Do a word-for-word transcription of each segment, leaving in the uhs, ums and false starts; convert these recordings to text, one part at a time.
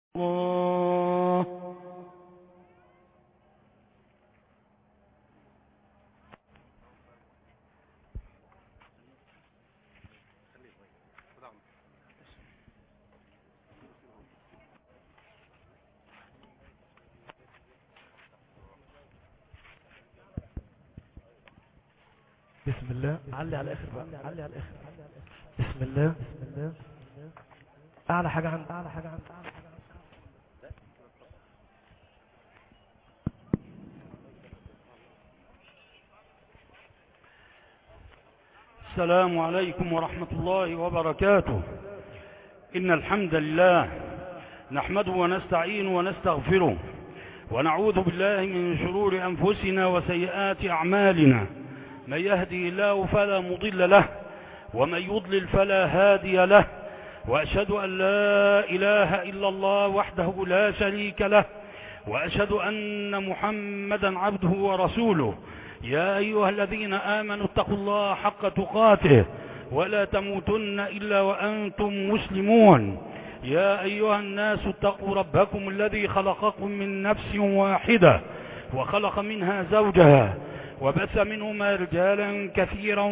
الله. بسم الله. علي على الاخر بقى، علي على الاخر. بسم الله. بسم الله. اعلى حاجه عند اعلى حاجه عند اعلى حاجه عند السلام عليكم ورحمة الله وبركاته. إن الحمد لله نحمده ونستعين ونستغفره ونعوذ بالله من شرور أنفسنا وسيئات أعمالنا. من يهدي الله فلا مضل له ومن يضلل فلا هادي له، وأشهد أن لا إله إلا الله وحده لا شريك له، وأشهد أن محمدا عبده ورسوله. يا أيها الذين آمنوا اتقوا الله حق تقاته ولا تموتن إلا وأنتم مسلمون. يا أيها الناس اتقوا ربكم الذي خلقكم من نفس واحدة وخلق منها زوجها وبث منهما رجالا كثيرا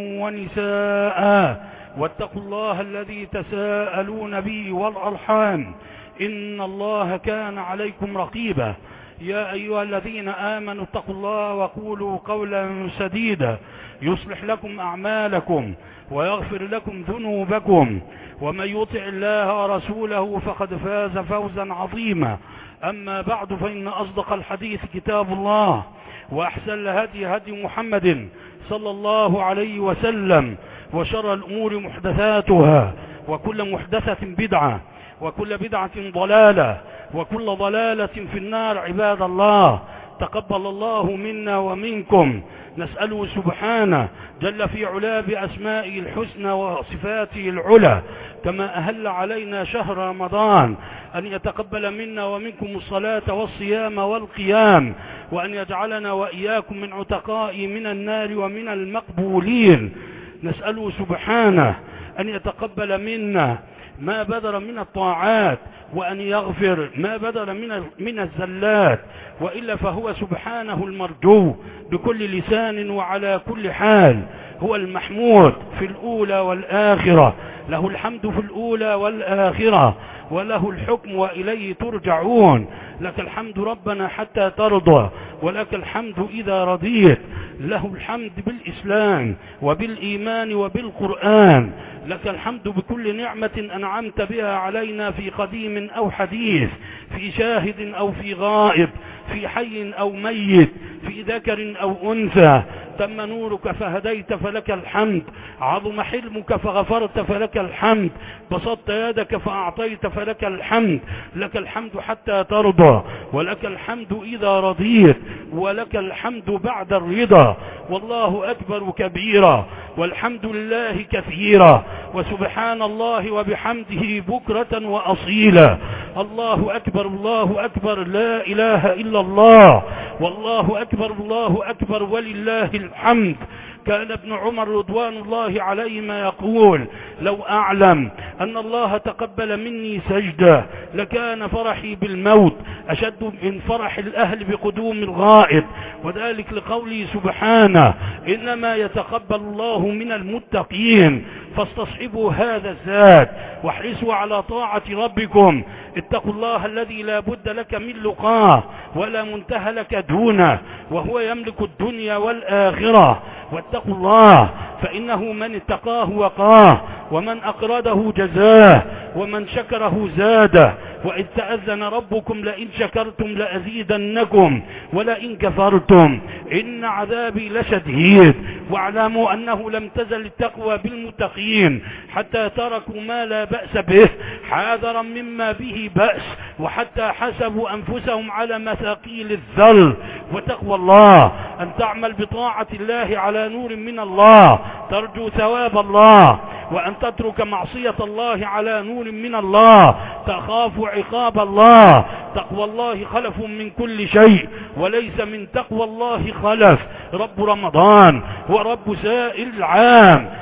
ونساء، واتقوا الله الذي تساءلون به والأرحام إن الله كان عليكم رقيبا. يا أيها الذين آمنوا اتقوا الله وقولوا قولا سديدا يصلح لكم أعمالكم ويغفر لكم ذنوبكم، ومن يطع الله ورسوله فقد فاز فوزا عظيما. أما بعد، فإن أصدق الحديث كتاب الله، وأحسن الهدي هدي محمد صلى الله عليه وسلم، وشر الأمور محدثاتها، وكل محدثة بدعة، وكل بدعة ضلالة، وكل ضلالة في النار. عباد الله، تقبل الله منا ومنكم. نسأله سبحانه جل في علا بأسمائه الحسنى وصفاته العلى، كما أهل علينا شهر رمضان، أن يتقبل منا ومنكم الصلاة والصيام والقيام، وأن يجعلنا وإياكم من عتقاء من النار ومن المقبولين. نسأله سبحانه أن يتقبل منا ما بدر من الطاعات، وأن يغفر ما بدر من من الزلات، وإلا فهو سبحانه المرجو بكل لسان وعلى كل حال. هو المحمود في الأولى والآخرة، له الحمد في الأولى والآخرة، وله الحكم وإليه ترجعون. لك الحمد ربنا حتى ترضى، ولك الحمد إذا رضيت. له الحمد بالإسلام وبالإيمان وبالقرآن. لك الحمد بكل نعمة أنعمت بها علينا في قديم أو حديث، في شاهد أو في غائب، في حي أو ميت، في ذكر أو أنثى. تم نورك فهديت فلك الحمد، عظم حلمك فغفرت فلك الحمد، بسطت يدك فأعطيت فلك الحمد. لك الحمد حتى ترضى، ولك الحمد إذا رضيت، ولك الحمد بعد الرضا. والله أكبر كبيرا، والحمد لله كثيرا، وسبحان الله وبحمده بكرة وأصيلا. الله أكبر، الله أكبر، لا إله إلا الله، والله أكبر، الله أكبر، ولله الحمد. كان ابن عمر رضوان الله عليهما يقول: لو أعلم أن الله تقبل مني سجدة لكان فرحي بالموت أشد من فرح الأهل بقدوم الغائب. وذلك لقوله سبحانه: إنما يتقبل الله من المتقين. فاستصحبوا هذا الزاد واحرصوا على طاعة ربكم. اتقوا الله الذي لا بد لك من لقاه ولا منتهى لك دونه، وهو يملك الدنيا والآخرة. واتقوا الله فإنه من اتقاه وقاه، ومن أقرده جزاه، ومن شكره زاده. وإذ تأذن ربكم لئن شكرتم لأزيدنكم ولئن كفرتم إن عذابي لشديد. واعلموا أنه لم تزل التقوى بالمتقين حتى تركوا ما لا بأس به حاذرا مما به بأس، وحتى حسبوا أنفسهم على مثاقيل الذل. وتقوى الله أن تعمل بطاعة الله على نور من الله ترجو ثواب الله، وأن تترك معصية الله على نور من الله تخاف عقاب الله. تقوى الله خلف من كل شيء، وليس من تقوى الله خلف. رب رمضان ورب سائر العام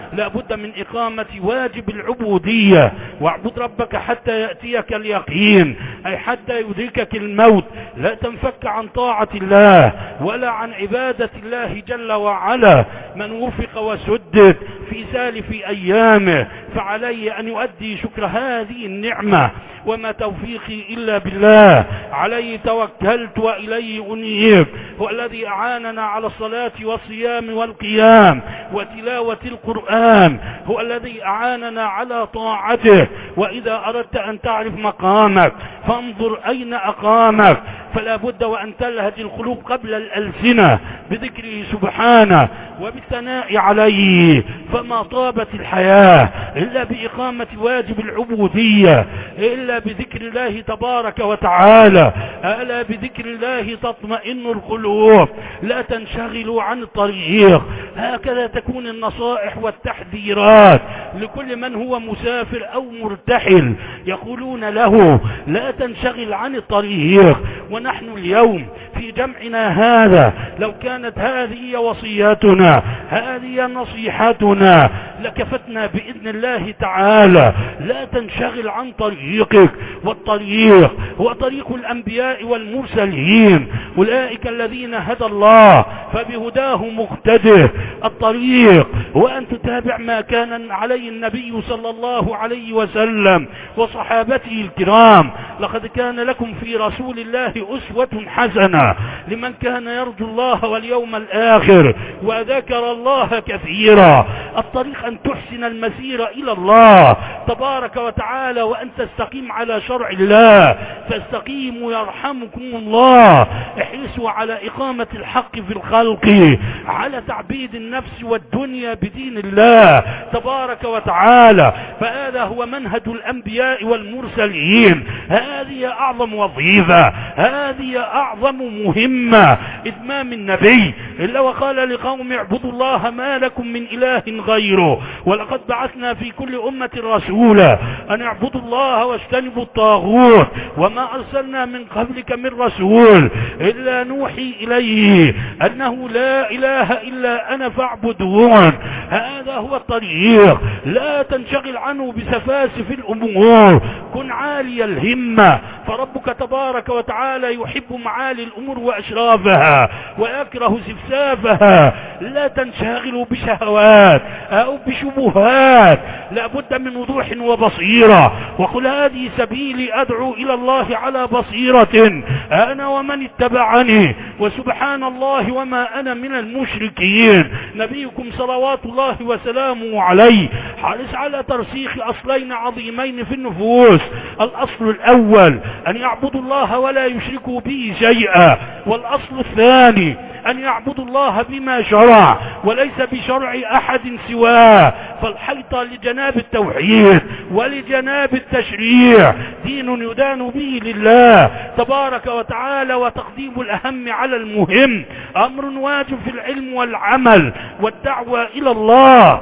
لا بد من إقامة واجب العبودية، واعبد ربك حتى يأتيك اليقين، أي حتى يدركك الموت، لا تنفك عن طاعة الله ولا عن عبادة الله جل وعلا. من وفق وسدد في سالف أيامه فعليه أن يؤدي شكر هذه النعمة، وما توفيقي إلا بالله، عليه توكلت وإليه أنيب. هو الذي أعاننا على الصلاة والصيام والقيام وتلاوة القرآن، هو الذي أعاننا على طاعته. وإذا أردت أن تعرف مقامك فانظر أين أقامك، فلا بد وأن تلهج القلوب قبل الألسنة بذكره سبحانه وبالثناء عليه. فما طابت الحياة إلا بإقامة واجب العبودية، إلا بذكر الله تبارك وتعالى. ألا بذكر الله تطمئن القلوب، لا تنشغلوا عن الطريق. هكذا تكون النصائح والتحذيرات لكل من هو مسافر أو مرتحل، يقولون له لا تنشغل عن الطريق. ونحن اليوم في جمعنا هذا لو كانت هذه وصياتنا، هذه نصيحتنا، لكفتنا بإذن الله تعالى. لا تنشغل عن طريقك، والطريق هو طريق الأنبياء والمرسلين، أولئك الذين هدى الله فبهداه مقتده. الطريق هو أن تتابع ما كان عليه النبي صلى الله عليه وسلم وصحابته الكرام. لقد كان لكم في رسول الله أسوة حسنة لمن كان يرجو الله واليوم الآخر وذكر الله كثيرا. الطريق أن تحسن المسير إلى الله تبارك وتعالى، وأن تستقيم على شرع الله. فاستقيموا يرحمكم الله. احرصوا على إقامة الحق في الخلق، على تعبيد النفس والدنيا بدين الله تبارك وتعالى. فهذا هو منهج الأنبياء والمرسلين. هذه أعظم وظيفة، هذه أعظم مهمة. إتمام النبي إلا وقال لقوم اعبدوا الله ما لكم من إله غيره، ولقد بعثنا في كل أمة رسولا أن اعبدوا الله واجتنبوا الطاغوت، وما أرسلنا من قبلك من رسول إلا نوحي إليه أنه لا إله إلا أنا فاعبدون. هذا هو الطريق، لا تنشغل عنه بسفاسف الأمور، كن عالي الهمة. فربك تبارك وتعالى يحب معالي الأمور وأشرافها ويكره سفسافها. لا تنشغلوا بشهوات أو بشبهات، لا بد من وضوح وبصيرة. وقل هذه سبيلي أدعو إلى الله على بصيرة أنا ومن اتبعني وسبحان الله وما أنا من المشركين. نبيكم صلوات الله وسلامه عليه حرص على ترسيخ أصلين عظيمين في النفوس. الأصل الأول أن يعبدوا الله ولا يشركوا به شيئا، والأصل الثاني أن يعبدوا الله بما شرع وليس بشرع أحد سواه. فالحيطة لجناب التوحيد ولجناب التشريع دين يدان به لله تبارك وتعالى، وتقديم الأهم على المهم أمر واجب في العلم والعمل والدعوة إلى الله.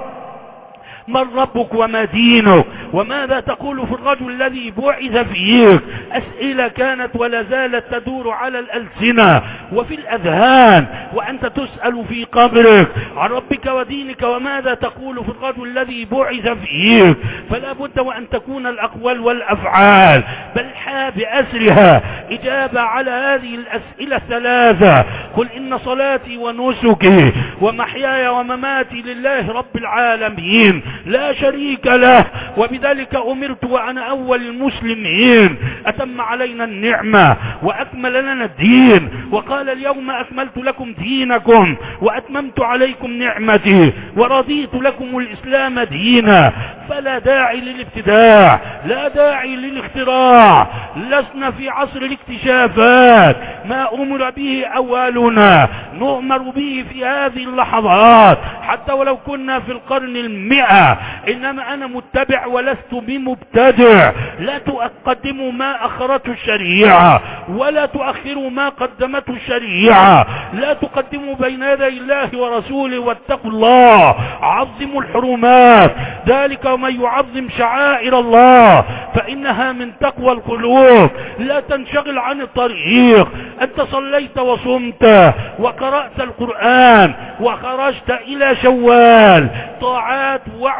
من ربك وما دينك وماذا تقول في الرجل الذي بعث فيك؟ أسئلة كانت ولا زالت تدور على الألسنة وفي الأذهان، وأنت تسأل في قبرك عن ربك ودينك وماذا تقول في الرجل الذي بعث فيك. فلا بد وأن تكون الأقوال والأفعال بل بأسرها إجابة على هذه الأسئلة الثلاثة. قل إن صلاتي ونسكي ومحياي ومماتي لله رب العالمين لا شريك له، وبذلك أمرت وأنا أول المسلمين. أتم علينا النعمة وأكمل لنا الدين، وقال اليوم أكملت لكم دينكم وأتممت عليكم نعمتي ورضيت لكم الإسلام دينا. فلا داعي للابتداع، لا داعي للاختراع. لسنا في عصر الاكتشافات، ما أمر به أولنا نؤمر به في هذه اللحظات حتى ولو كنا في القرن المئة. إنما أنا متبع ولست بمبتدع. لا تقدموا ما أخرته الشريعة ولا تؤخروا ما قدمته الشريعة. لا تقدموا بين يدي الله ورسوله، واتقوا الله، عظموا الحرمات. ذلك ومن يعظم شعائر الله فإنها من تقوى القلوب. لا تنشغل عن الطريق. أنت صليت وصمت وقرأت القرآن وخرجت إلى شوال، طاعات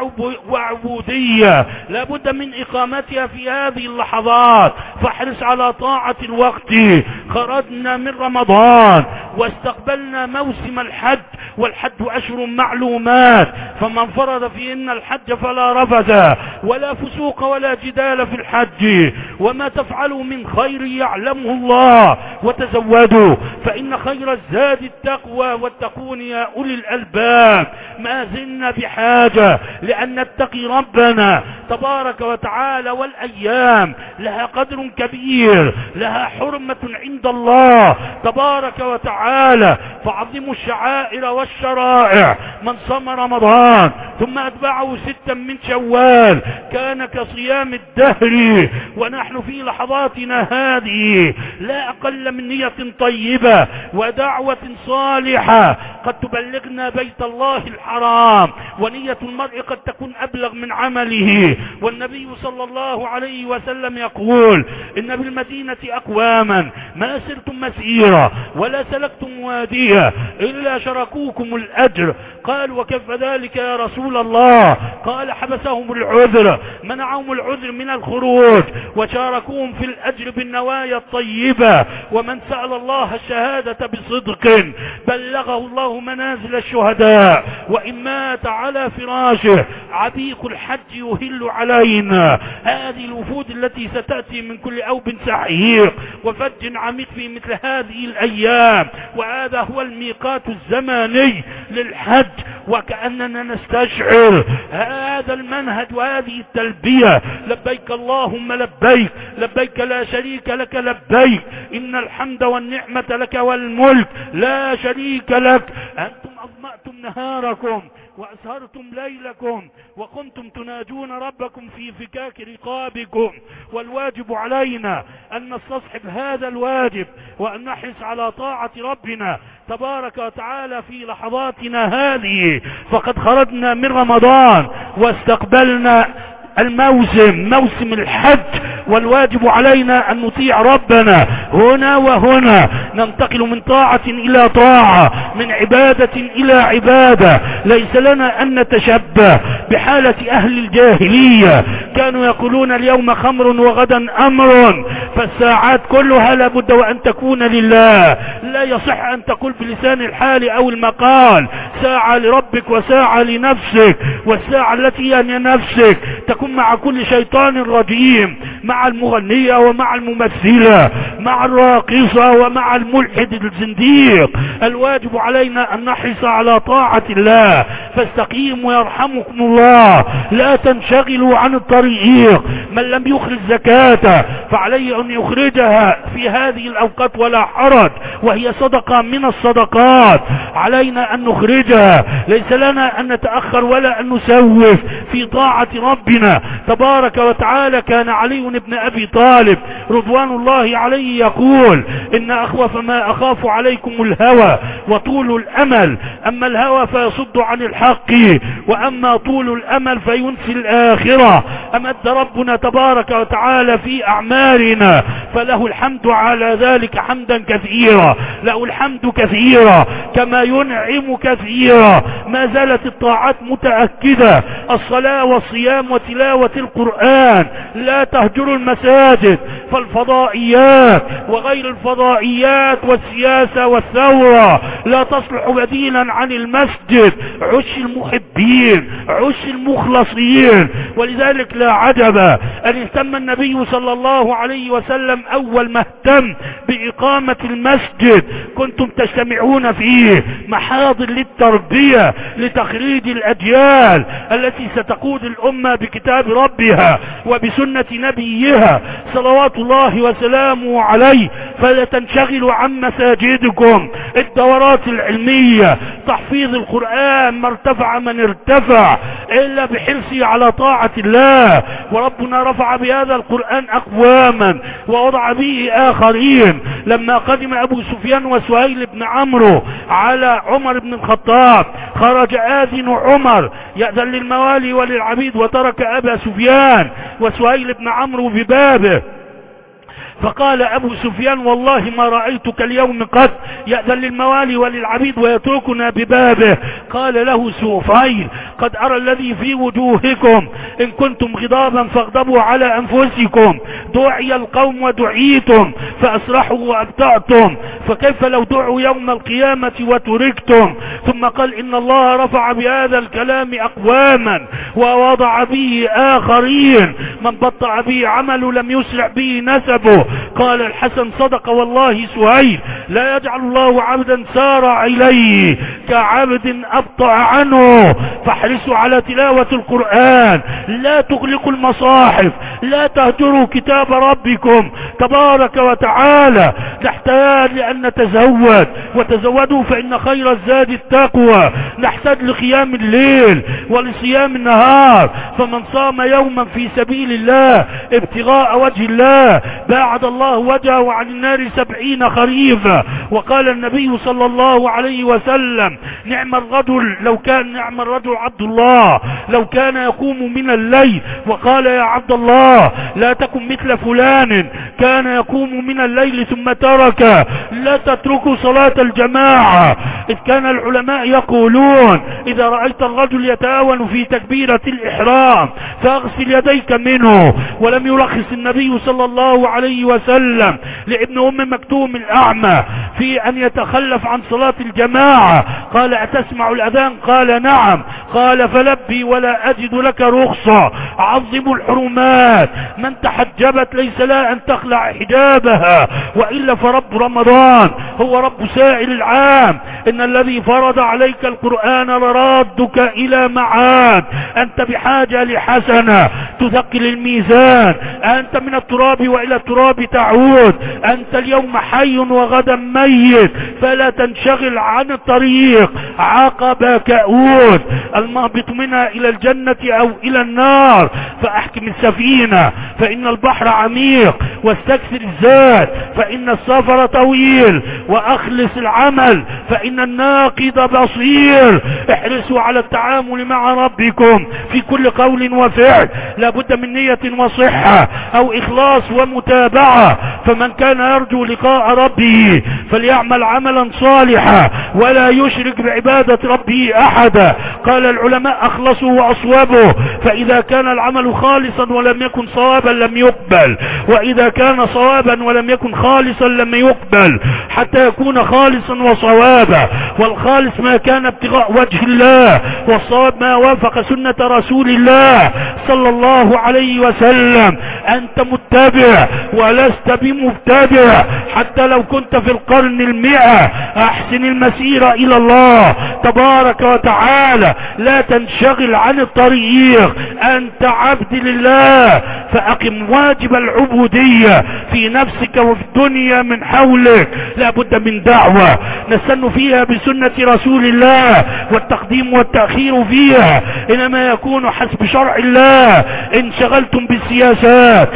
وعبودية لابد من إقامتها في هذه اللحظات، فاحرص على طاعة الوقت. خرجنا من رمضان واستقبلنا موسم الحج، والحج أشهر معلومات، فمن فرض فيهن الحج فلا رفث ولا فسوق ولا جدال في الحج، وما تفعلوا من خير يعلمه الله، وتزودوا فإن خير الزاد التقوى واتقون يا أولي الألباب. ما زلنا بحاجة لأن نتقي ربنا تبارك وتعالى، والأيام لها قدر كبير، لها حرمة عند الله تبارك وتعالى، فعظموا الشعائر والشرائع. من صام رمضان ثم أتبعه ستا من شوال كان كصيام الدهر. ونحن في لحظاتنا هذه لا أقل من نية طيبة ودعوة صالحة قد تبلغنا بيت الله الحرام، ونية المرء قد تكون أبلغ من عمله. والنبي صلى الله عليه وسلم يقول إن بالمدينة أقواما ما سرتم مسيرا ولا سلكتم واديا إلا شركوكم الأجر. قال وكيف ذلك يا رسول الله؟ قال حبسهم العذر، منعهم العذر من الخروج، وشاركوهم في الأجر بالنوايا الطيبة. ومن سأل الله الشهادة بصدق بلغه الله منازل الشهداء، وإن مات على فراشه عبيق الحج يهل علينا. هذه الوفود التي ستأتي من كل أوب سعيق وفج عميق في مثل هذه الأيام، وهذا هو الميقات الزماني للحج، وكأننا نستشعر هذا المنهج وهذه التلبية: لبيك اللهم لبيك، لبيك لا شريك لك لبيك، إن الحمد والنعمة لك والملك لا شريك لك. أنتم أظمأتم نهاركم وأسهرتم ليلكم وكنتم تناجون ربكم في فكاك رقابكم، والواجب علينا أن نستصحب هذا الواجب وأن نحرص على طاعة ربنا تبارك وتعالى في لحظاتنا هذه. فقد خرجنا من رمضان واستقبلنا الموسم، موسم الحج، والواجب علينا أن نطيع ربنا هنا وهنا، ننتقل من طاعة إلى طاعة، من عبادة إلى عبادة. ليس لنا أن نتشبه بحالة أهل الجاهلية، كانوا يقولون اليوم خمر وغدا أمر، فالساعات كلها لابد وأن تكون لله. لا يصح أن تقول بلسان الحال أو المقال ساعة لربك وساعة لنفسك، والساعة التي هي لنفسك تكون مع كل شيطان رجيم، مع المغنية ومع الممثلة، مع الراقصة ومع الملحد الزنديق. الواجب علينا أن نحرص على طاعة الله، فاستقيموا يرحمكم الله. لا تنشغلوا عن الطريق. من لم يخرج زكاة فعليه أن يخرجها في هذه الأوقات ولا حرج، وهي صدقة من الصدقات، علينا أن نخرجها. ليس لنا أن نتأخر ولا أن نسوف في طاعة ربنا تبارك وتعالى. كان علي بن أبي طالب رضوان الله عليه يقول إن أخوف ما أخاف عليكم الهوى وطول الأمل، أما الهوى فيصد عن الحق، وأما طول الأمل فينسي الآخرة. أمد ربنا تبارك وتعالى في أعمالنا، فله الحمد على ذلك حمدا كثيرا، له الحمد كثيرا كما ينعم كثيرا. ما زالت الطاعات متأكدة، الصلاة والصيام وتلاوة القرآن. لا تهجروا المساجد، فالفضائيات وغير الفضائيات والسياسة والثورة لا تصلح بديلا عن المسجد. عش المحبين، عش المخلصين. ولذلك لا عجب أن اهتم النبي صلى الله عليه وسلم أول ما اهتم بإقامة المسجد. كنتم تجتمعون فيه محاضر للتربية لتخريج الأجيال التي ستقود الأمة بكتاب ربها وبسنة نبيها صلوات الله وسلامه عليه. فلا تنشغلوا عن مساجدكم، الدورات العلمية، تحفيظ القرآن، ما ارتفع من ارتفع إلا بحرصه على طاعة الله. وربنا رفع بهذا القرآن أقواما ووضع به آخرين. لما قدم أبو سفيان وسهيل بن عمرو على عمر بن الخطاب خرج آذن عمر يأذن للموالي وللعبيد وترك أبا سفيان وسهيل بن عمرو ببابه. فقال أبو سفيان والله ما رأيتك اليوم قد يأذن للموالي وللعبيد ويتركنا ببابه. قال له سهيل قد أرى الذي في وجوهكم، إن كنتم غضابا فاغضبوا على أنفسكم، دعي القوم ودعيتم فأسرحوا وأبتعتم، فكيف لو دعوا يوم القيامة وتركتم؟ ثم قال إن الله رفع بهذا الكلام أقواما ووضع به آخرين، من بطأ به عمله لم يسرع به نسبه. قال الحسن صدق والله سهيل لا يجعل الله عبدا سارع إليه كعبد أبطأ عنه. فاحرصوا على تلاوة القرآن، لا تغلقوا المصاحف، لا تهجروا كتاب ربكم تبارك وتعالى. نحتاج لأن نتزود، وتزودوا فإن خير الزاد التقوى. نحتاج لقيام الليل ولصيام النهار، فمن صام يوما في سبيل الله ابتغاء وجه الله باعد الله وجهه عن النار سبعين خريفا. وقال النبي صلى الله عليه وسلم نعم الرجل لو كان نعم الرجل عبد الله لو كان يقوم من الليل. وقال يا عبد الله لا تكن مثل فلان كان يقوم من الليل ثم ترك. لا تتركوا صلاة الجماعة، إذ كان العلماء يقولون إذا رأيت الرجل يتآون في تكبيرة الإحرام فاغسل يديك منه. ولم يرخص النبي صلى الله عليه وسلم لابن أم مكتوم الأعمى في أن يتخلف عن صلاة الجماعة. قال أتسمع الأذان؟ قال نعم. قال فلبي ولا أجد لك رخصة. عظموا الحرمات، من تحجبت ليس لها أن تخلع حجابها، وإلا فرب رمضان هو رب سائر العام. إن الذي فرض عليك القرآن لرادك إلى معاد. أنت بحاجة لحسنة تثقل الميزان، أنت من التراب وإلى التراب تعود. أنت اليوم حي وغدا ميت، فلا تنشغل عن الطريق. عقب كؤود، المهبط منها إلى الجنة أو إلى النار. فأحكم السفينة فإن البحر عميق، واستكثر الزاد فإن السفر طويل، وأخلص العمل فإن الناقد بصير. احرصوا على التعامل مع ربكم في كل قول وفعل، لابد من نية وصحة أو إخلاص ومتابعة. فمن كان يرجو لقاء ربه فليعمل عملا صالحا ولا يشرك بعبادة ربه أحدا. قال العلماء أخلصوا وأصوبوا، فإذا كان العمل خالصا ولم يكن صوابا لم يقبل، وإذا كان صوابا ولم يكن خالصا لم يقبل، حتى يكون خالصا وصوابا. والخالص ما كان ابتغاء وجه الله، والصواب ما وافق سنة رسول الله صلى الله عليه وسلم. أنت متبع ولست بمبتدع، حتى لو كنت في القرن المئة. أحسن المسيرة إلى الله تبارك وتعالى، لا تنشغل عن الطريق. أنت عبد لله، فأقم واجب العبودية في نفسك وفي الدنيا من حولك. لا بد من دعوة نستن فيها بسنة رسول الله، والتقديم والتأخير فيها إنما يكون حسب شرع الله. إن شغلتم بالسياسات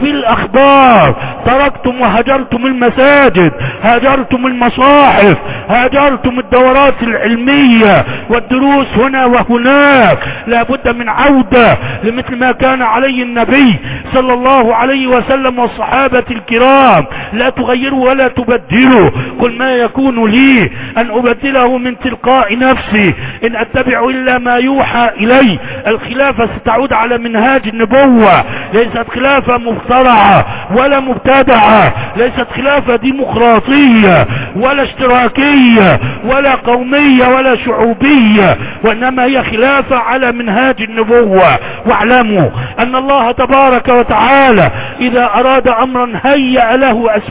وبالأخبار تركتم وهجرتم المساجد، هاجرتم المصاحف، هاجرتم الدورات العلمية والدروس هنا وهناك. لا بد من عودة لمثل ما كان عليه النبي صلى الله عليه وسلم والصحابة الكرام. لا تغيروا ولا تبدلوا. قل ما يكون لي أن أبدله من تلقاء نفسي، إن أتبع إلا ما يوحى إلي. الخلافة ستعود على منهاج النبوة، ليست خلافة مخترعة ولا مبتدعة، ليست خلافة ديمقراطية ولا اشتراكية ولا قومية ولا شعوبية، وإنما هي خلافة على منهاج النبوة. واعلموا أن الله تبارك وتعالى إذا أراد أمرا هيأ له أسبابا.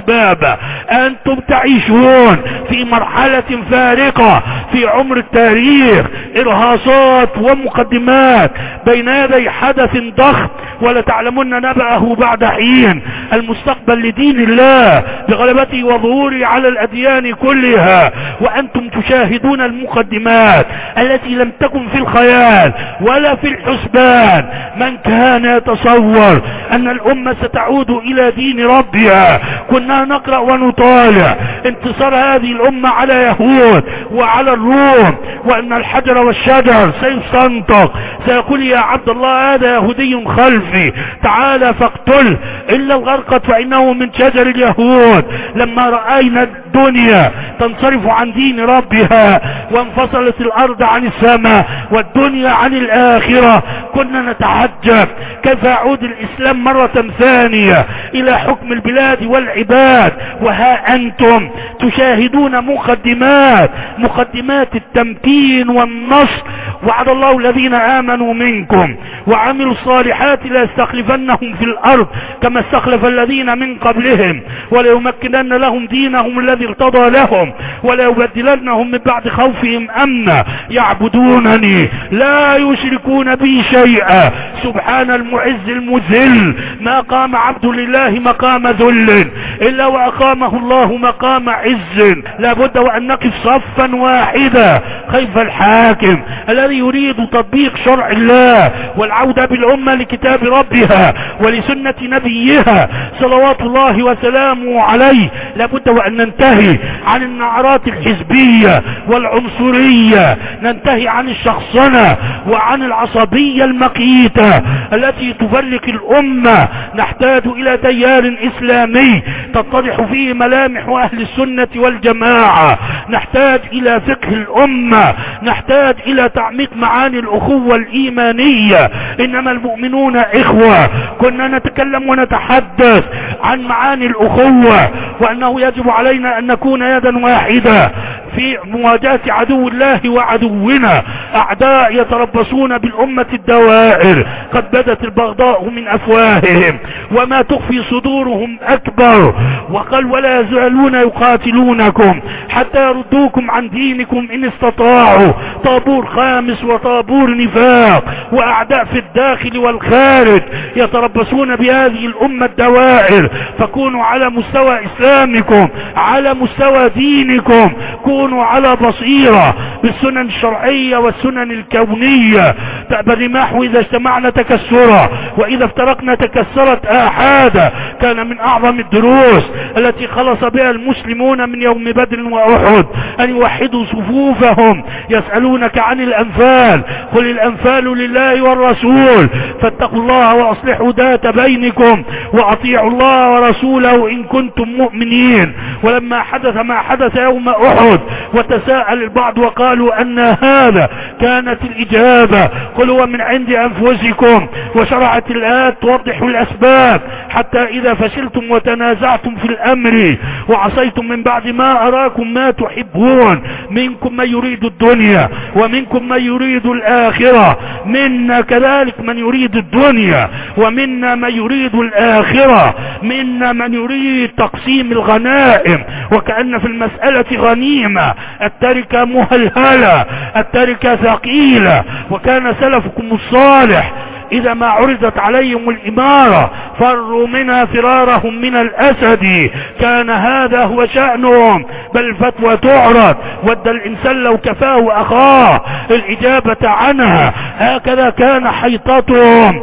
أنتم تعيشون في مرحلة فارقة في عمر التاريخ، إرهاصات ومقدمات بين يدي حدث ضخم ولا تعلمون نبأه بعد حين. المستقبل لدين الله بغلبته وظهوره على الأديان كلها، وأنتم تشاهدون المقدمات التي لم تكن في الخيال ولا في الحسبان. من كان يتصور أن الأمة ستعود إلى دين ربها؟ كنا نقرأ ونطالع انتصار هذه الأمة على يهود وعلى الروم، وأن الحجر والشجر سيستنطق، سيقول يا عبد الله هذا يهودي خلفي تعالى فاقتله، إلا الغرقد فإنه من شجر اليهود. لما رأينا الدنيا تنصرف عن دين ربها وانفصلت الأرض عن السماء والدنيا عن الآخرة، كنا نتعجب كيف يعود الإسلام مرة ثانية إلى حكم البلاد والعباد. وها أنتم تشاهدون مقدمات مقدمات التمكين والنصر. وعد الله الذين آمنوا منكم وعملوا الصالحات لا يستخلفنهم في الأرض كما استخلف الذين من قبلهم وليمكنن لهم دينهم الذي ارتضى لهم وليبدلنهم من بعد خوفهم أمنا يعبدونني لا يشركون بي شيئا. سبحان المعز المذل، ما قام عبد لله مقام ذل إلا وأقامه الله مقام عز. لابد وأن نقف صفا واحدا خلف الحاكم الذي يريد تطبيق شرع الله والعودة بالأمة لكتاب ربها ولسنة نبيها صلوات الله وسلامه عليه. لابد وأن ننتهي عن النعرات الحزبية والعنصرية، ننتهي عن الشخصنة وعن العصبية المقيتة التي تفرق الأمة. نحتاج إلى تيار إسلامي تتضح فيه ملامح أهل السنة والجماعة، نحتاج إلى فقه الأمة، نحتاج إلى تعميق معاني الأخوة الإيمانية. إنما المؤمنون إخوة. كنا نتكلم ونتحدث عن معاني الأخوة وأنه يجب علينا أن نكون يدا واحدة في مواجهة عدو الله وعدونا. أعداء يتربصون بالأمة الدوائر، قد بدت البغضاء من أفواههم وما تخفي صدورهم أكبر. وقال ولا يزالون يقاتلونكم حتى يردوكم عن دينكم إن استطاعوا. طابور خامس وطابور نفاق، وأعداء في الداخل والخارج يتربصون بهذه الأمة الدوائر. فكونوا على مستوى إسلامكم، على مستوى دينكم، كونوا على بصيرة بالسنن الشرعية والسنن الكونية. تأبى الرماح إذا اجتمعنا تكسرا وإذا افترقنا تكسرت آحادا. كان من أعظم الدروس التي خلص بها المسلمون من يوم بدر وأحد أن يوحدوا صفوفهم. يسألونك عن الأنفال، قل الأنفال لله والرسول فاتقوا الله وأصلحوا ذات بينكم وأطيعوا الله ورسوله إن كنتم مؤمنين. ولما حدث ما حدث يوم أحد وتساءل البعض وقالوا أن هذا، كانت الإجابة قل هو من عند أنفسكم. وشرعت الآيات توضح الأسباب حتى إذا فشلتم وتنازعتم في الأمر وعصيتم من بعد ما أراكم ما تحبون منكم من يريد الدنيا ومنكم من يريد الآخرة. منا كذلك من يريد الدنيا ومنا من يريد الآخرة، منا من يريد تقسيم الغنائم وكأن في المسألة غنيمة. التركة مهلهلة، التركة ثقيلة. وكان سلفكم الصالح إذا ما عرضت عليهم الإمارة فروا منها فرارهم من الأسد. كان هذا هو شأنهم. بل الفتوى تعرض ود الإنسان لو كفاه أخاه الإجابة عنها. هكذا كان حيطتهم.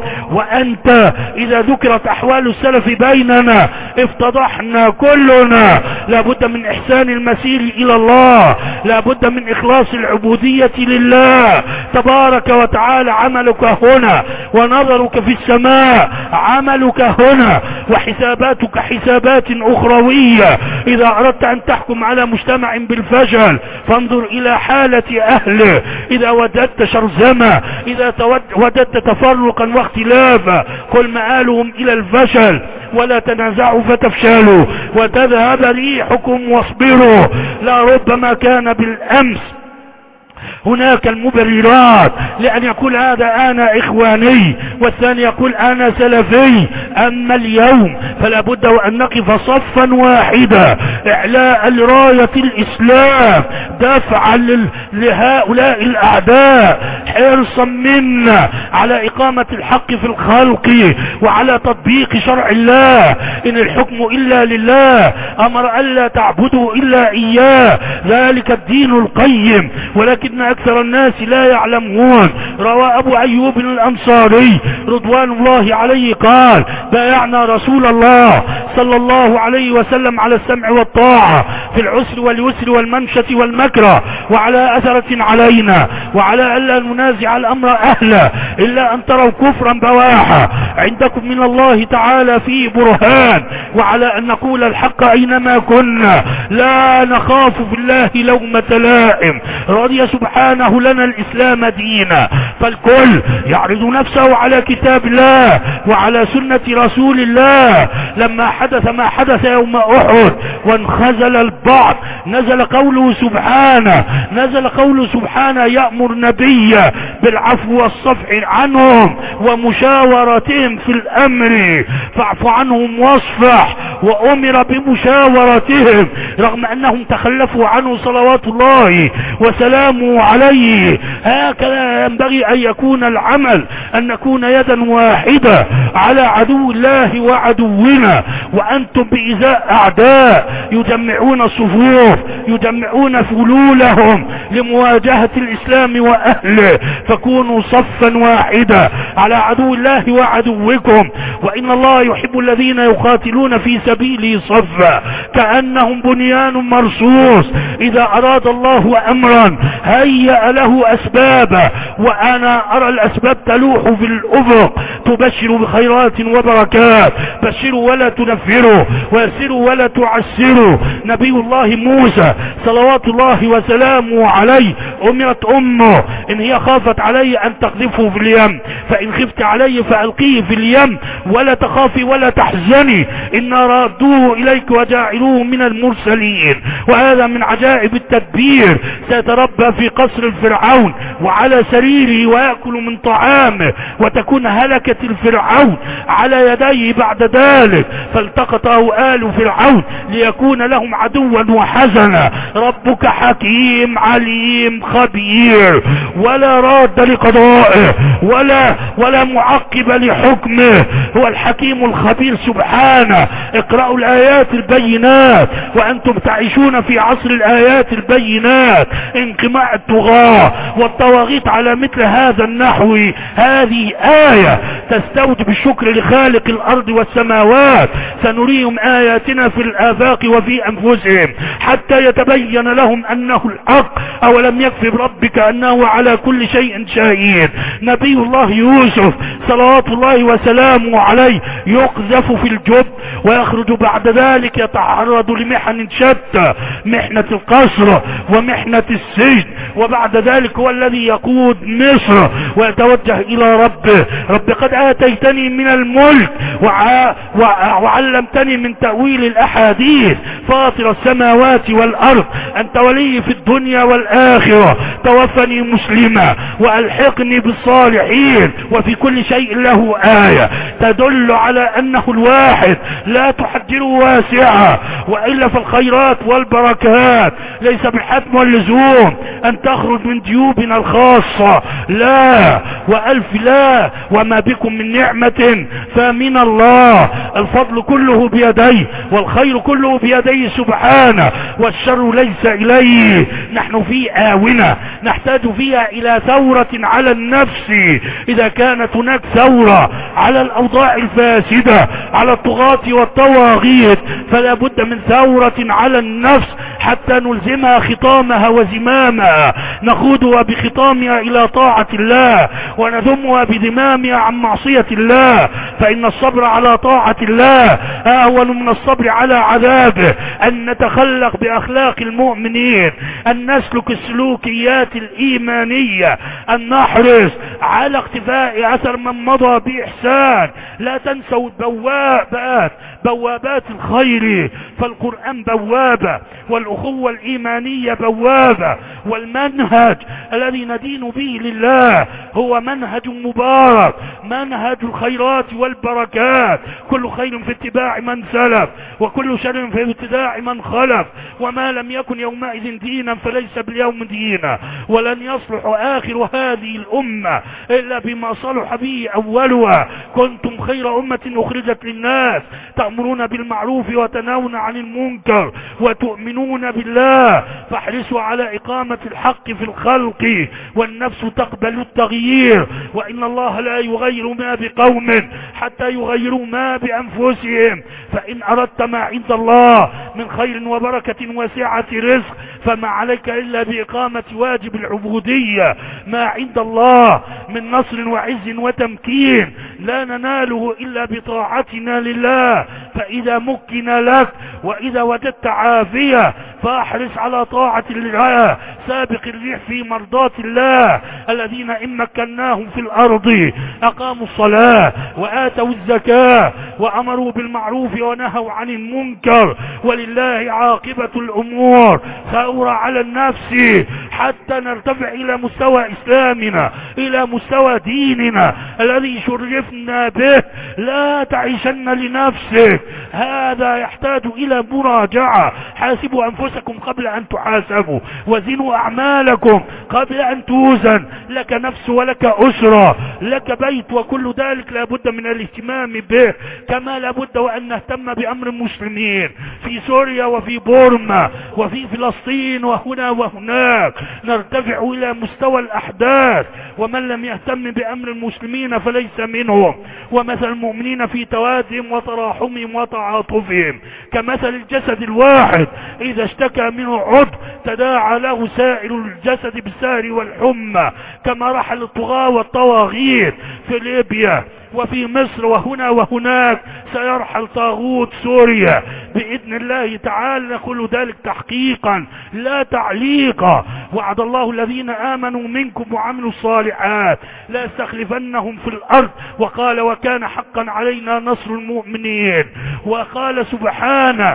وأنت إذا ذكرت أحوال السلف بيننا افتضحنا كلنا. لابد من إحسان المسير إلى الله، لابد من إخلاص العبودية لله تبارك وتعالى. عملك هنا ونظرك في السماء، عملك هنا وحساباتك حسابات أخروية. إذا أردت أن تحكم على مجتمع بالفشل فانظر إلى حالة أهله. إذا وجدت شرذمة، إذا وجدت تفرقا واختلافا قل مآلهم إلى الفشل. ولا تنازعوا فتفشلوا وتذهب ريحكم واصبروا. لا ربما كان بالأمس هناك المبررات لأن يقول هذا أنا إخواني، والثاني يقول أنا سلفي. أما اليوم فلا بد وأن نقف صفا واحدا إعلاء لراية الإسلام، دفعا لهؤلاء الأعداء، حرصا منا على إقامة الحق في الخلق وعلى تطبيق شرع الله. إن الحكم إلا لله، أمر ألا تعبدوا إلا إياه، ذلك الدين القيم، ولكن أكثر الناس لا يعلمون. روى أبو أيوب الأنصاري رضوان الله عليه قال: بايعنا رسول الله صلى الله عليه وسلم على السمع والطاعة في العسر واليسر والمنشة والمكره، وعلى أثرة علينا، وعلى ألا ننازع الأمر أهله إلا أن تروا كفرا بواحا عندكم من الله تعالى فيه برهان، وعلى أن نقول الحق أينما كنا، لا نخاف في الله لومة لائم. رضي سبحانه لنا الإسلام دينا، فالكل يعرض نفسه على كتاب الله وعلى سنة رسول الله. لما حدث ما حدث يوم أحد وانخزل البعض، نزل قوله سبحانه نزل قوله سبحانه يأمر نبيه بالعفو والصفح عنهم ومشاورتهم في الأمر، فاعف عنهم واصفح، وأمر بمشاورتهم رغم أنهم تخلفوا عنه صلوات الله وسلامه عليه. هكذا ينبغي أن يكون العمل، أن نكون يدا واحدة على عدو الله وعدونا. وأنتم بإزاء أعداء يجمعون الصفوف، يجمعون فلولهم لمواجهة الإسلام وأهله، فكونوا صفا واحدا على عدو الله وعدوكم. وإن الله يحب الذين يقاتلون في سبيله صفا كأنهم بنيان مرصوص، إذا أراد الله أمرا هيأ له أسبابا، وأنا أرى الأسباب تلوح في الأفق تبشر بخيرات وبركات. بشروا ولا تنفروا، ويسروا ولا تعسروا. نبي الله موسى صلوات الله وسلامه عليه أمرت أمه إن هي خافت عليه أن تقذفه في اليم، فإن خفت عليه فألقيه في اليم ولا تخافي ولا تحزني، إن رادوه إليك وجاعلوه من المرسلين. وهذا من عجائب التدبير. سيتربى في قصر الفرعون وعلى سريره ويأكل من طعامه، وتكون هلكة الفرعون على يديه بعد ذلك، فالتقطه آل فرعون ليكون لهم عدوا وحزنا. ربك حكيم عليم خبير، ولا راد لقضائه ولا ولا معقب لحكمه. هو الحكيم الخبير سبحانه. اقرأوا الآيات البينات وأنتم تعيشون في عصر الآيات البينات. انقماع الطغاة والطواغيت على مثل هذا النحو، هذه آية تستوجب الشكر لخالق الأرض والسماوات. سنريهم آياتنا في الآفاق وفي أنفسهم حتى يتبين لهم أنه الحق. أولم يكفي بربك أنه على كل شيء شهيد. نبي الله يوسف صلوات الله وسلامه عليه يقذف في الجب، ويخرج بعد ذلك يتعرض لمحن شتى، محنة القصر ومحنة السجن، وبعد ذلك هو الذي يقود مصر ويتوجه إلى ربه. رب قد آتيتني من الملك وع... وع... وعلمتني من تأويل الأحاديث، فاطر السماوات والأرض، أنت ولي في الدنيا والآخرة، توفني مسلما وألحقني بالصالحين. وفي كل شيء له آية تدل على أنه الواحد، لا تحجره واسعة، وإلا فالخيرات والبركات ليس بحتم واللزوم أن تخرج من جيوبنا الخاصة، لا وألف لا. وما بكم من نعمة فمن الله، الفضل كله بيديه والخير كله بيديه سبحانه، والشر ليس إليه. نحن في آونة نحتاج فيها إلى ثورة على النفس. إذا كانت هناك ثورة على الأوضاع الفاسدة، على الطغاة والطواغيت، فلا بد من ثورة على النفس حتى نلزمها خطامها وزمامها، نقودها بخطامها إلى طاعة الله، ونذمها بذمامها عن معصية الله. فإن الصبر على طاعة الله أهون من الصبر على عذابه. أن نتخلق بأخلاق المؤمنين، أن نسلك السلوكيات الإيمانية، أن نحرص على اقتفاء أثر من مضى بإحسان. لا تنسوا البوابات، بوابات الخير، فالقرآن بوابة والأخوة الإيمانية بوابة، والمنهج الذي ندين به لله هو منهج مبارك، منهج الخيرات والبركات. كل خير في اتباع من سلف، وكل شر في ابتداع من خلف، وما لم يكن يومئذ دينا فليس باليوم دينا، ولن يصلح آخر هذه الأمة إلا بما صلح به أولها. كنتم خير أمة أخرجت للناس، تأمرون بالمعروف وتنهون عن المنكر وتؤمنون بالله، فاحرصوا على إقامة الحق في الخلق، والنفس تقبل التغيير، وإن الله لا يغير ما بقوم حتى يغيروا ما بأنفسهم. فإن أردت ما عند الله من خير وبركة وسعة رزق فما عليك إلا بإقامة واجب العبودية. ما عند الله من نصر وعز وتمكين لا نناله إلا بطاعتنا لله، فإذا مكن لك وإذا وجدت عافية فاحرص على طاعة الله، سابق الريح في مرضات الله. الذين إن مكناهم في الأرض أقاموا الصلاة وآتوا الزكاة وأمروا بالمعروف ونهوا عن المنكر، ولله عاقبة الأمور. ثورة على النفس حتى نرتفع إلى مستوى إسلامنا، إلى مستوى ديننا الذي شرفنا به. لا تعيشن لنفسك، هذا يحتاج إلى مراجعة. حاسبوا أنفسكم قبل أن تحاسبوا، وزنوا أعمالكم قبل أن توزن. لك نفس ولك أسرة، لك بيت، وكل ذلك لابد من الاهتمام به، كما لابد وأن نهتم بأمر المسلمين في سوريا وفي بورما وفي فلسطين وهنا وهناك. نرتفع إلى مستوى الأحداث، ومن لم يهتم بأمر المسلمين فليس منهم. ومثل المؤمنين في توادهم وتراحمهم وتعاطفهم كمثل الجسد الواحد إذا اشتكى منه عضو تداعى له سائر الجسد بالسهر والحمى. كما رحل الطغاة والطواغيت في ليبيا وفي مصر وهنا وهناك، سيرحل طاغوت سوريا بإذن الله تعالى. نقول ذلك تحقيقا لا تعليقا. وعد الله الذين آمنوا منكم وعملوا الصالحات لا يستخلفنهم في الأرض، وقال وكان حقا علينا نصر المؤمنين. وقال سبحانه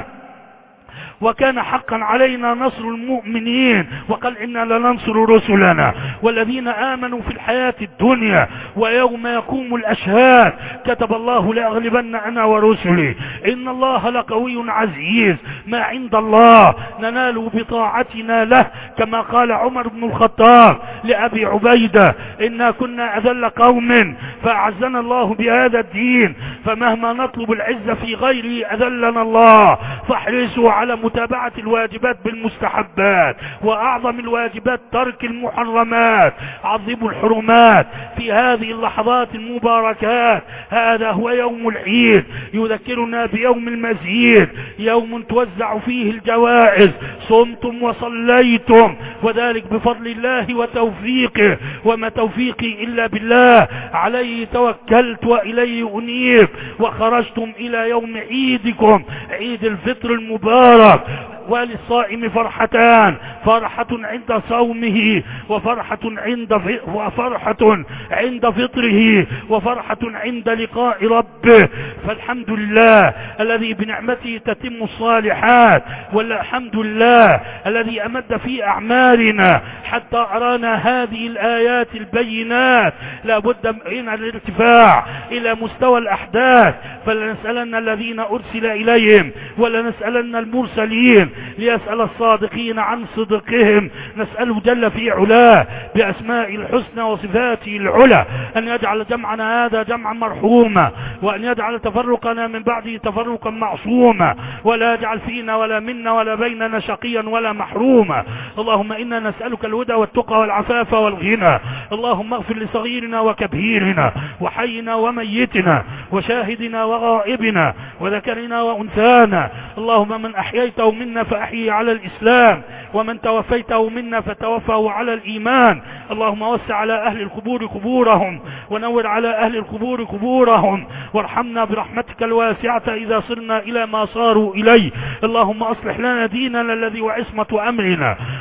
وكان حقا علينا نصر المؤمنين، وقال إنا لننصر رسلنا والذين آمنوا في الحياة الدنيا ويوم يقوم الأشهاد. كتب الله لأغلبن أنا ورسلي إن الله لقوي عزيز. ما عند الله ننال بطاعتنا له، كما قال عمر بن الخطاب لأبي عبيدة إنا كنا أذل قوم فأعزنا الله بهذا الدين، فمهما نطلب العزة في غيره أذلنا الله. فاحرصوا على متابعة الواجبات بالمستحبات، وأعظم الواجبات ترك المحرمات. عظموا الحرمات في هذه اللحظات المباركات. هذا هو يوم العيد، يذكرنا بيوم المزيد، يوم توزع فيه الجوائز. صمتم وصليتم، وذلك بفضل الله وتوفيقه، وما توفيقي إلا بالله، عليه توكلت وإليه أنيب. وخرجتم إلى يوم عيدكم، عيد الفطر المبارك. وللصائم فرحتان، فرحة عند صومه وفرحة عند وفرحة عند فطره وفرحة عند لقاء ربه. فالحمد لله الذي بنعمته تتم الصالحات، والحمد لله الذي أمد في أعمارنا حتى أرانا هذه الآيات البينات. لا بد من الارتفاع إلى مستوى الأحداث، فلنسألن الذين أرسل إليهم ولنسألن المرسلين، ليسأل الصادقين عن صدقهم. نسأله جل في علاه بأسماء الحسنى وصفاته العلى أن يجعل جمعنا هذا جمعا مرحوما، وأن يجعل تفرقنا من بعده تفرقا معصوما، ولا يجعل فينا ولا منا ولا بيننا شقيا ولا محروما. اللهم إنا نسألك الهدى والتقى والعفاف والغنى. اللهم اغفر لصغيرنا وكبيرنا وحينا وميتنا وشاهدنا وغائبنا وذكرنا وأنثانا. اللهم من أحييته منا فأحيي على الإسلام، ومن توفيته منا فتوفه على الإيمان. اللهم وسع على أهل القبور قبورهم، ونور على أهل القبور قبورهم، وارحمنا برحمتك الواسعة إذا صرنا إلى ما صاروا إليه. اللهم أصلح لنا ديننا الذي وعصمة أمرنا،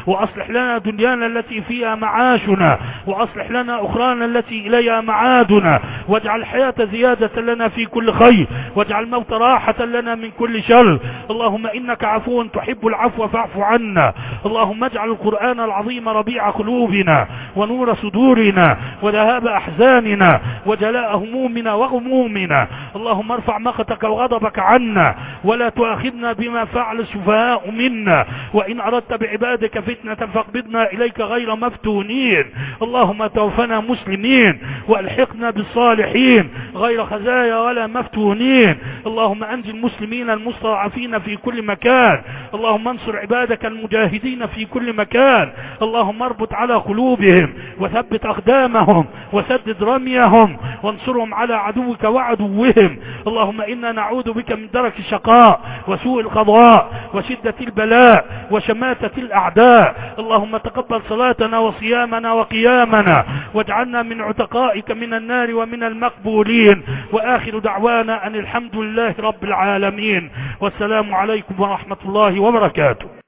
وأصلح لنا دنيانا التي فيها معاشنا، وأصلح لنا أخرانا التي إليها معادنا، واجعل الحياة زيادة لنا في كل خير، واجعل الموت راحة لنا من كل شر. اللهم إنك عفو تحب العفو فاعف عنا. اللهم اجعل القرآن العظيم ربيع قلوبنا ونور صدورنا وذهاب أحزاننا وجلاء همومنا وغمومنا. اللهم ارفع مقتك وغضبك عنا ولا تؤاخذنا بما فعل السفهاء منا، وإن أردت بعبادك فتنة فاقبضنا إليك غير مفتونين. اللهم توفنا مسلمين والحقنا بالصالحين غير خزايا ولا مفتونين. اللهم أنجي المسلمين المستضعفين في كل مكان. اللهم انصر عبادك المجاهدين في كل مكان. اللهم اربط على قلوبهم وثبت أقدامهم وسدد رميهم وانصرهم على عدوك وعدوهم. اللهم إنا نعوذ بك من درك الشقاء وسوء القضاء وشدة البلاء وشماتة الأعداء. اللهم تقبل صلاتنا وصيامنا وقيامنا واجعلنا من عتقائك من النار ومن المقبولين. وآخر دعوانا أن الحمد لله رب العالمين، والسلام عليكم ورحمة الله وبركاته.